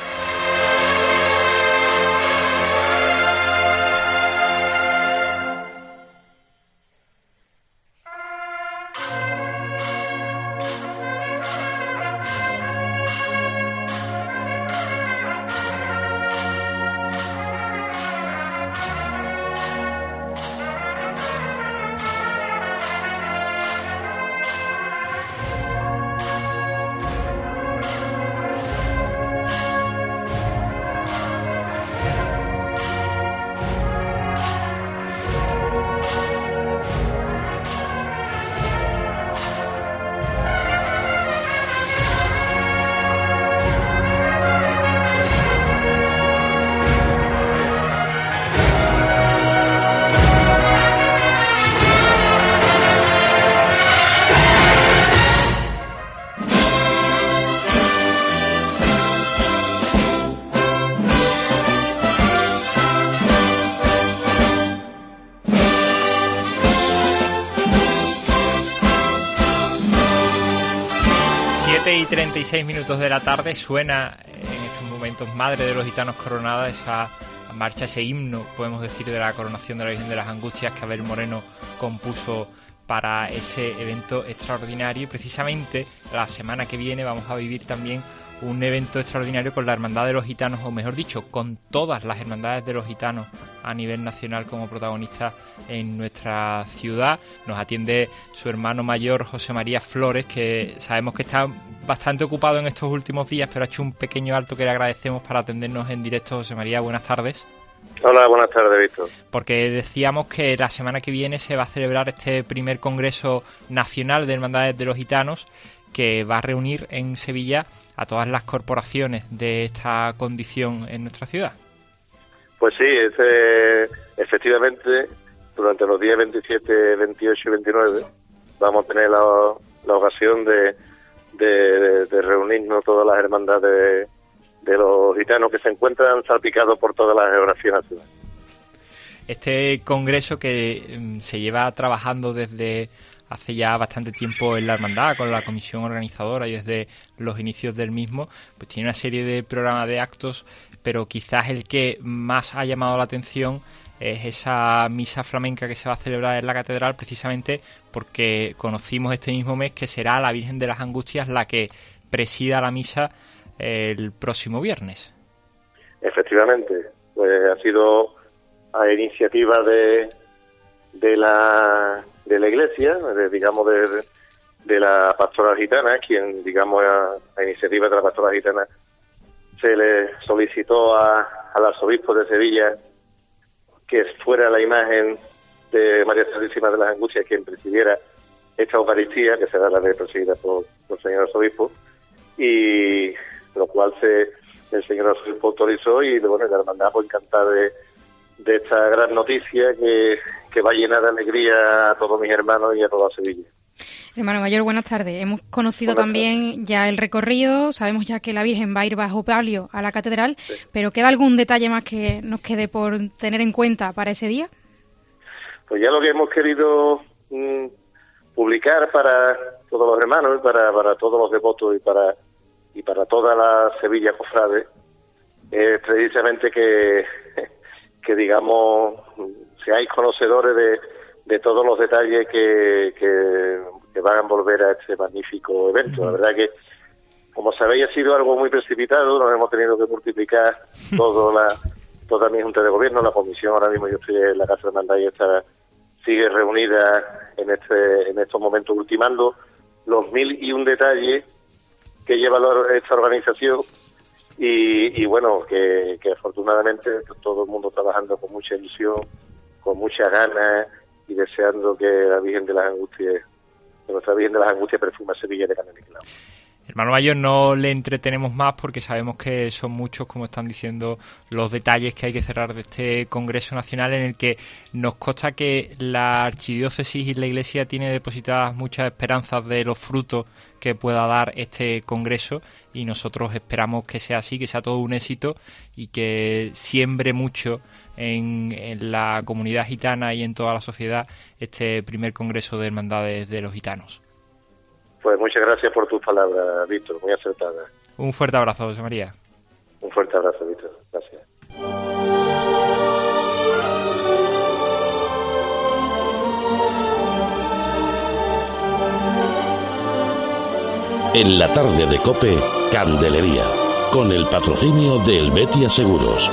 Y 36 minutos de la tarde suena en estos momentos Madre de los Gitanos Coronada, esa marcha, ese himno, podemos decir, de la coronación de la Virgen de las Angustias que Abel Moreno compuso para ese evento extraordinario. Y precisamente la semana que viene vamos a vivir también un evento extraordinario con la Hermandad de los Gitanos, o mejor dicho, con todas las hermandades de los gitanos a nivel nacional como protagonistas en nuestra ciudad. Nos atiende su hermano mayor, José María Flores, que sabemos que está bastante ocupado en estos últimos días, pero ha hecho un pequeño alto que le agradecemos para atendernos en directo. José María, buenas tardes. Hola, buenas tardes, Víctor. Porque decíamos que la semana que viene se va a celebrar este primer Congreso Nacional de Hermandades de los Gitanos, que va a reunir en Sevilla a todas las corporaciones de esta condición en nuestra ciudad. Pues sí, efectivamente, durante los días 27, 28 y 29 vamos a tener la ocasión de reunirnos todas las hermandades de los gitanos que se encuentran salpicados por todas las geografías nacionales. Este congreso que se lleva trabajando desde hace ya bastante tiempo en la hermandad, con la comisión organizadora y desde los inicios del mismo, pues tiene una serie de programas de actos, pero quizás el que más ha llamado la atención es esa misa flamenca que se va a celebrar en la catedral, precisamente porque conocimos este mismo mes que será la Virgen de las Angustias la que presida la misa el próximo viernes. Efectivamente, pues ha sido a iniciativa de la Iglesia, de la Pastoral Gitana, quien, digamos, a iniciativa de la Pastoral Gitana se le solicitó al arzobispo de Sevilla que fuera la imagen de María Santísima de las Angustias quien presidiera esta Eucaristía, que será la presidida por el señor arzobispo, y lo cual el señor arzobispo autorizó, y bueno, la hermandad pues encantada de esta gran noticia que va a llenar de alegría a todos mis hermanos y a toda Sevilla. Hermano mayor, buenas tardes. Hemos conocido también ya el recorrido, sabemos ya que la Virgen va a ir bajo palio a la catedral, sí. Pero ¿queda algún detalle más que nos quede por tener en cuenta para ese día? Pues ya lo que hemos querido publicar para todos los hermanos, para todos los devotos y para toda la Sevilla cofrade, es precisamente que digamos seáis conocedores de todos los detalles que van a envolver a este magnífico evento. La verdad que, como sabéis, ha sido algo muy precipitado. Nos hemos tenido que multiplicar toda mi Junta de Gobierno, la comisión. Ahora mismo yo estoy en la Casa de Hermandad y sigue reunida en estos momentos, ultimando los 1001 detalles que lleva esta organización. Y bueno, que afortunadamente todo el mundo trabajando con mucha ilusión, con muchas ganas y deseando que la Virgen de las Angustias, que nuestra Virgen de las Angustias perfuma Sevilla de canela y clavo. Hermano Mayor, no le entretenemos más porque sabemos que son muchos, como están diciendo, los detalles que hay que cerrar de este Congreso Nacional, en el que nos consta que la Archidiócesis y la Iglesia tiene depositadas muchas esperanzas de los frutos que pueda dar este Congreso, y nosotros esperamos que sea así, que sea todo un éxito y que siembre mucho en la comunidad gitana y en toda la sociedad este primer Congreso de Hermandades de los Gitanos. Pues muchas gracias por tus palabras, Víctor, muy acertadas. Un fuerte abrazo, José María. Un fuerte abrazo, Víctor. Gracias. En la tarde de COPE, Candelería, con el patrocinio de Helvetia Seguros.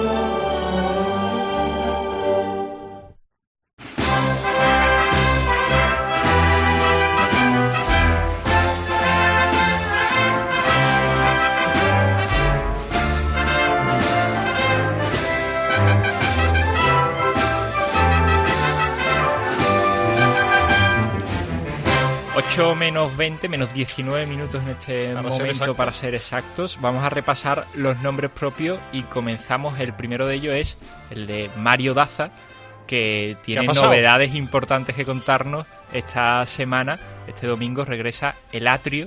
Menos 20, menos 19 minutos en este momento para ser exactos. Vamos a repasar los nombres propios y comenzamos. El primero de ellos es el de Mario Daza, que tiene novedades importantes que contarnos esta semana. Este domingo regresa el atrio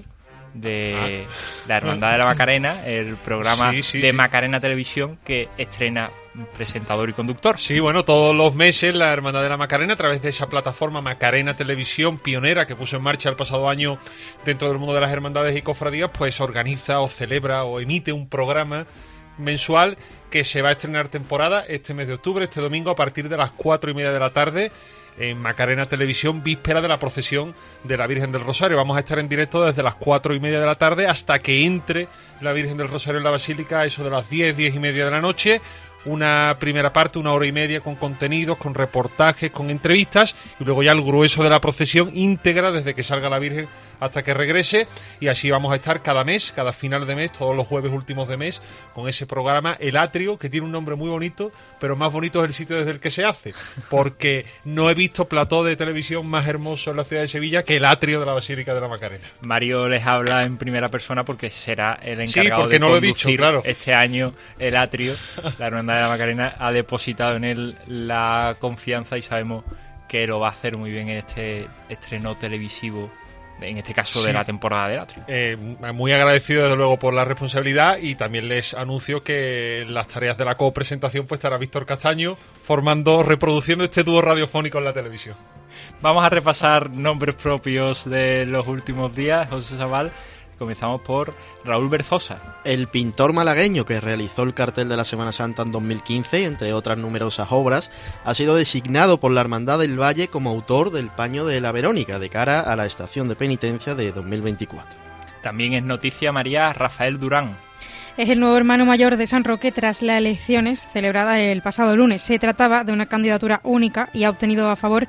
de la Hermandad de la Macarena, el programa de Macarena Televisión, que estrena presentador y conductor. Sí, bueno, todos los meses la Hermandad de la Macarena, a través de esa plataforma Macarena Televisión, pionera que puso en marcha el pasado año dentro del mundo de las hermandades y cofradías, pues organiza o celebra o emite un programa mensual que se va a estrenar temporada este mes de octubre, este domingo, a partir de las 4:30 de la tarde, en Macarena Televisión, víspera de la procesión de la Virgen del Rosario. Vamos a estar en directo desde las 4:30 de la tarde hasta que entre la Virgen del Rosario en la Basílica, a eso de las 10:30 de la noche. Una primera parte, 1 hora y media, con contenidos, con reportajes, con entrevistas, y luego ya el grueso de la procesión íntegra desde que salga la Virgen hasta que regrese, y así vamos a estar cada mes, cada final de mes, todos los jueves últimos de mes, con ese programa El Atrio, que tiene un nombre muy bonito, pero más bonito es el sitio desde el que se hace, porque no he visto plató de televisión más hermoso en la ciudad de Sevilla que el atrio de la Basílica de la Macarena. Mario les habla en primera persona porque será el encargado porque de no conducir lo he dicho, claro. Este año el atrio. La Hermandad de la Macarena ha depositado en él la confianza y sabemos que lo va a hacer muy bien en este estreno televisivo, en este caso de la temporada del atrio. Muy agradecido desde luego por la responsabilidad, y también les anuncio que en las tareas de la copresentación pues estará Víctor Castaño reproduciendo este dúo radiofónico en la televisión. Vamos a repasar nombres propios de los últimos días, José Sabal. Comenzamos por Raúl Berzosa. El pintor malagueño que realizó el cartel de la Semana Santa en 2015, entre otras numerosas obras, ha sido designado por la Hermandad del Valle como autor del Paño de la Verónica de cara a la estación de penitencia de 2024. También es noticia, María, Rafael Durán. Es el nuevo hermano mayor de San Roque tras las elecciones celebradas el pasado lunes. Se trataba de una candidatura única y ha obtenido a favor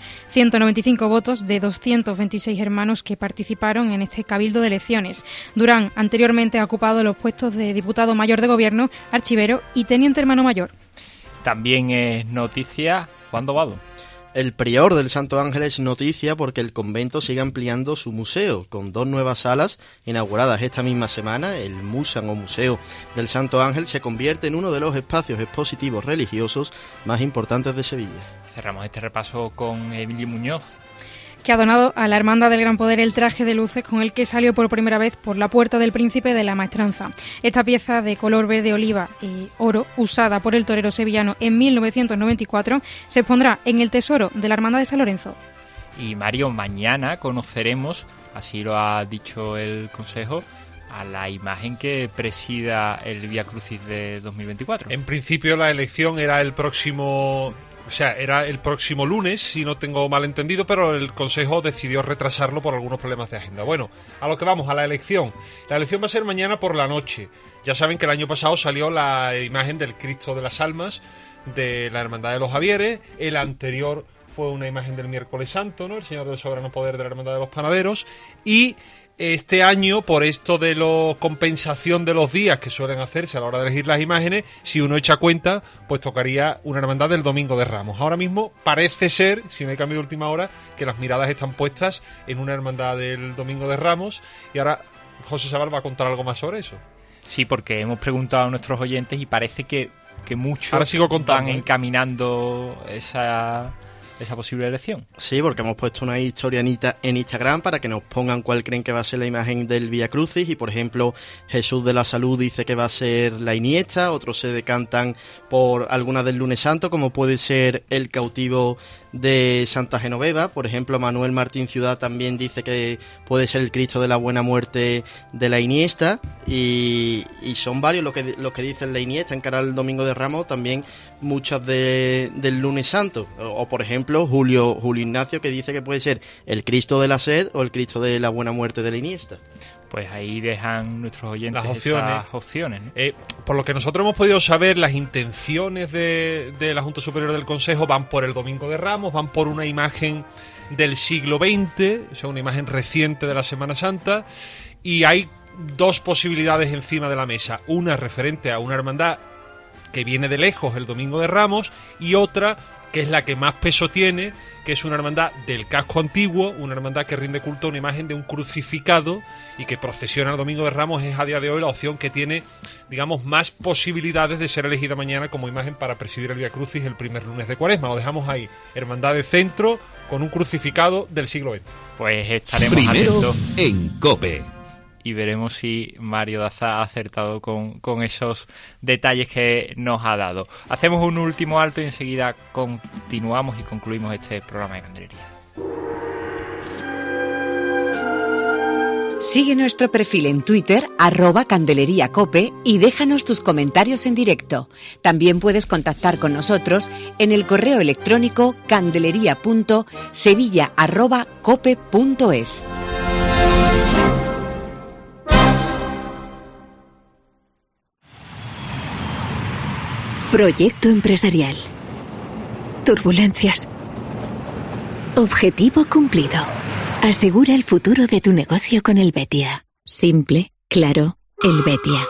195 votos de 226 hermanos que participaron en este cabildo de elecciones. Durán anteriormente ha ocupado los puestos de diputado mayor de gobierno, archivero y teniente hermano mayor. También es noticia Juan Dobado. El prior del Santo Ángel es noticia porque el convento sigue ampliando su museo, con 2 nuevas salas inauguradas esta misma semana. El Musan o Museo del Santo Ángel se convierte en uno de los espacios expositivos religiosos más importantes de Sevilla. Cerramos este repaso con Emilio Muñoz, que ha donado a la Hermandad del Gran Poder el traje de luces con el que salió por primera vez por la Puerta del Príncipe de la Maestranza. Esta pieza de color verde oliva y oro, usada por el torero sevillano en 1994, se expondrá en el tesoro de la Hermandad de San Lorenzo. Y Mario, mañana conoceremos, así lo ha dicho el Consejo, a la imagen que presida el Vía Crucis de 2024. En principio la elección era el próximo lunes, si no tengo mal entendido, pero el Consejo decidió retrasarlo por algunos problemas de agenda. Bueno, a lo que vamos, a la elección. La elección va a ser mañana por la noche. Ya saben que el año pasado salió la imagen del Cristo de las Almas de la Hermandad de los Javieres. El anterior fue una imagen del Miércoles Santo, ¿no? El Señor del Soberano Poder de la Hermandad de los Panaderos. Y este año, por esto de la compensación de los días que suelen hacerse a la hora de elegir las imágenes, si uno echa cuenta, pues tocaría una hermandad del Domingo de Ramos. Ahora mismo parece ser, si no hay cambio de última hora, que las miradas están puestas en una hermandad del Domingo de Ramos, y ahora José Sabal va a contar algo más sobre eso. Sí, porque hemos preguntado a nuestros oyentes y parece que muchos ahora sigo contando, van encaminando esa posible elección. Sí, porque hemos puesto una historia en Instagram para que nos pongan cuál creen que va a ser la imagen del Vía Crucis, y por ejemplo Jesús de la Salud dice que va a ser la Iniesta, otros se decantan por alguna del Lunes Santo, como puede ser el cautivo de Santa Genoveva. Por ejemplo, Manuel Martín Ciudad también dice que puede ser el Cristo de la Buena Muerte de la Iniesta, y son varios los que dicen la Iniesta en cara al Domingo de Ramos, también muchas del Lunes Santo, o por ejemplo Julio Ignacio, que dice que puede ser el Cristo de la Sed o el Cristo de la Buena Muerte de la Iniesta. Pues ahí dejan nuestros oyentes las opciones. Esas opciones, ¿no? Por lo que nosotros hemos podido saber, las intenciones de la Junta Superior del Consejo van por el Domingo de Ramos, van por una imagen del siglo XX, o sea, una imagen reciente de la Semana Santa, y hay dos posibilidades encima de la mesa. Una referente a una hermandad que viene de lejos, el Domingo de Ramos, y otra que es la que más peso tiene, que es una hermandad del casco antiguo, una hermandad que rinde culto a una imagen de un crucificado y que procesiona el Domingo de Ramos. Es a día de hoy la opción que tiene, digamos, más posibilidades de ser elegida mañana como imagen para presidir el Vía Crucis el primer lunes de Cuaresma. Lo dejamos ahí, hermandad de centro con un crucificado del siglo XX. Pues estaremos primero atentos en COPE. Y veremos si Mario Daza ha acertado con esos detalles que nos ha dado. Hacemos un último alto y enseguida continuamos y concluimos este programa de Candelería. Sigue nuestro perfil en Twitter, @CandeleriaCope, y déjanos tus comentarios en directo. También puedes contactar con nosotros en el correo electrónico candeleria.sevilla@cope.es. Proyecto empresarial. Turbulencias. Objetivo cumplido. Asegura el futuro de tu negocio con Helvetia. Simple, claro, Helvetia.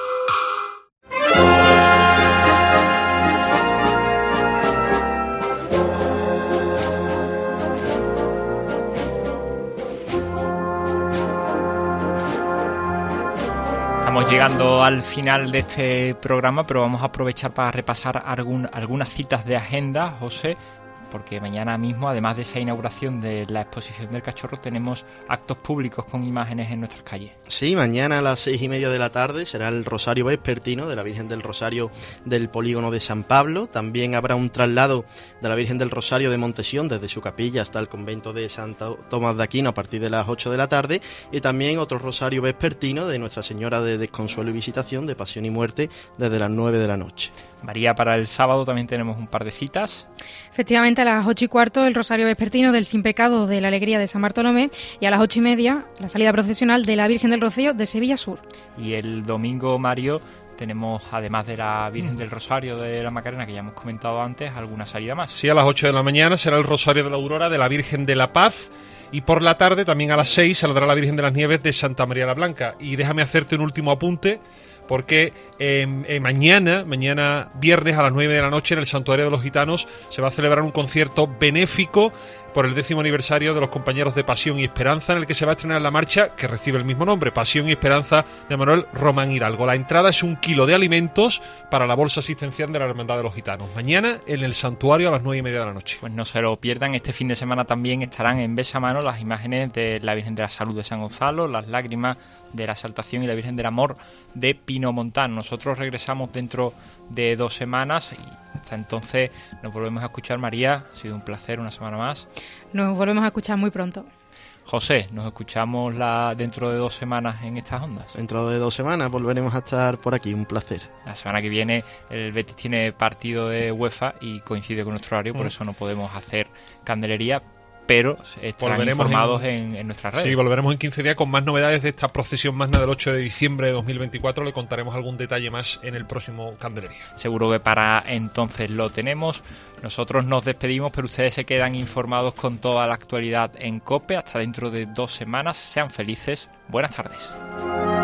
Estamos llegando al final de este programa, pero vamos a aprovechar para repasar algunas citas de agenda, José, porque mañana mismo, además de esa inauguración de la exposición del Cachorro, tenemos actos públicos con imágenes en nuestras calles. Sí, mañana a las 6:30 de la tarde será el Rosario Vespertino de la Virgen del Rosario del Polígono de San Pablo. También habrá un traslado de la Virgen del Rosario de Montesión desde su capilla hasta el convento de Santo Tomás de Aquino a partir de las 8 de la tarde, y también otro Rosario Vespertino de Nuestra Señora de Desconsuelo y Visitación de Pasión y Muerte desde las 9 de la noche. María, para el sábado también tenemos un par de citas. Efectivamente, a las 8:15 el Rosario Vespertino del Sin Pecado de la Alegría de San Bartolomé, y a las 8:30 la salida procesional de la Virgen del Rocío de Sevilla Sur. Y el domingo, Mario, tenemos, además de la Virgen del Rosario de la Macarena, que ya hemos comentado antes, alguna salida más. Sí, a las 8 de la mañana será el Rosario de la Aurora de la Virgen de la Paz, y por la tarde, también a las 6, saldrá la Virgen de las Nieves de Santa María la Blanca. Y déjame hacerte un último apunte, porque mañana viernes a las 9 de la noche en el Santuario de los Gitanos se va a celebrar un concierto benéfico por el 10º aniversario de los compañeros de Pasión y Esperanza, en el que se va a estrenar la marcha que recibe el mismo nombre, Pasión y Esperanza, de Manuel Román Hidalgo. La entrada es 1 kilo de alimentos para la bolsa asistencial de la Hermandad de los Gitanos. Mañana en el Santuario a las 9:30 de la noche. Pues no se lo pierdan. Este fin de semana también estarán en besamano las imágenes de la Virgen de la Salud de San Gonzalo, las Lágrimas de la Exaltación y la Virgen del Amor de Pinomontano. Nosotros regresamos dentro de 2 semanas y hasta entonces nos volvemos a escuchar. María, ha sido un placer una semana más. Nos volvemos a escuchar muy pronto. José, nos escuchamos dentro de 2 semanas en estas ondas. Dentro de 2 semanas volveremos a estar por aquí, un placer. La semana que viene el Betis tiene partido de UEFA y coincide con nuestro horario, por eso no podemos hacer Candelería, pero estarán informados en nuestras redes. Sí, volveremos en 15 días con más novedades de esta procesión magna del 8 de diciembre de 2024. Le contaremos algún detalle más en el próximo Candelería. Seguro que para entonces lo tenemos. Nosotros nos despedimos, pero ustedes se quedan informados con toda la actualidad en COPE. Hasta dentro de 2 semanas. Sean felices. Buenas tardes.